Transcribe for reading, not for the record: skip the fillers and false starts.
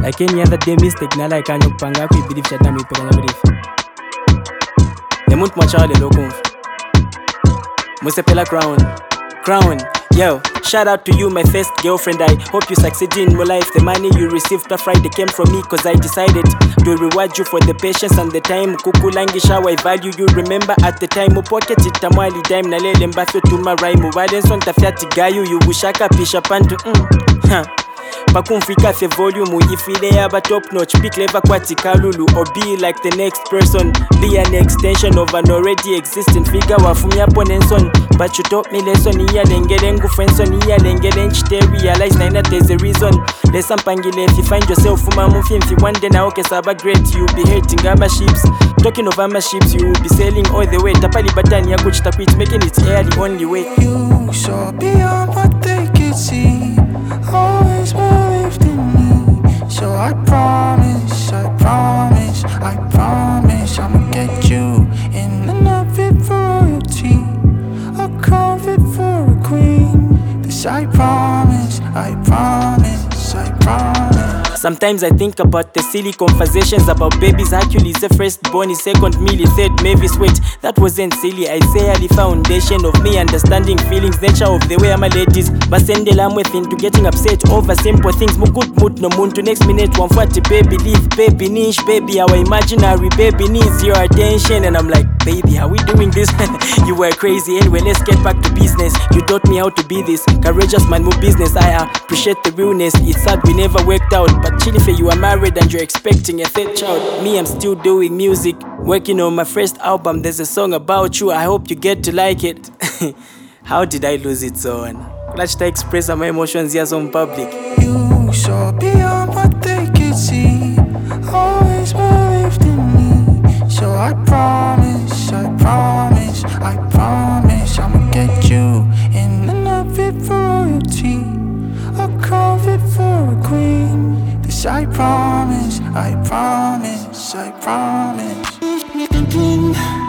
Like any other day mistake, na like I panga ku believe that we pega believe. The month machale lokum. Musepela crown. Yo, shout out to you, my first girlfriend. I hope you succeed in my life. The money you received that Friday came from me, cause I decided to reward you for the patience and the time. Kukulangisha, I value you. Remember at the time, pocket it tamali dime na lele mbathio to my rhyme. Walenson tafiati gayu, you wushaka pisha pantu. Pakumfika fe volume, ifile yaba top notch. Be clever kwati kalulu, or be like the next person. Be an extension of an already existing figure. Wafumya ponenson, but you taught me lesson. Iya lengelengu fenson, iya lengelen chite. Realize na there's a reason. Lesson pangile, if you find yourself if one day na okay saba great, you'll be hating ama ships. Talking of ama ships, you will be sailing all the way. Tapali batani ya kuchita quit, making it air the only way. You saw beyond what they could see. Always believed in me. So I promise I'ma get you in an outfit for royalty, a comfort for a queen. This I promise. Sometimes I think about the silly conversations about babies. Hercules, the firstborn, his second Millie, third Mavis. Wait, that wasn't silly. I say the foundation of me understanding feelings, nature of the way I'm a ladies. But send the with into getting upset over simple things. Good mood no moon to next minute. One forty baby leave, baby niche, baby our imaginary baby needs your attention. And I'm like, baby, how we doing this? You were crazy. Anyway, let's get back to business. You taught me how to be this courageous man, move business. I appreciate the realness. It's sad we never worked out, but Chilife, you are married and you're expecting a third child. Me, I'm still doing music, working on my first album. There's a song about you, I hope you get to like it. How did I lose it so on? Let's express my emotions here on public. You saw beyond what they could see. Always believed in me. So I promise I'ma get you in an outfit for royalty, a comfort for a queen. This I promise.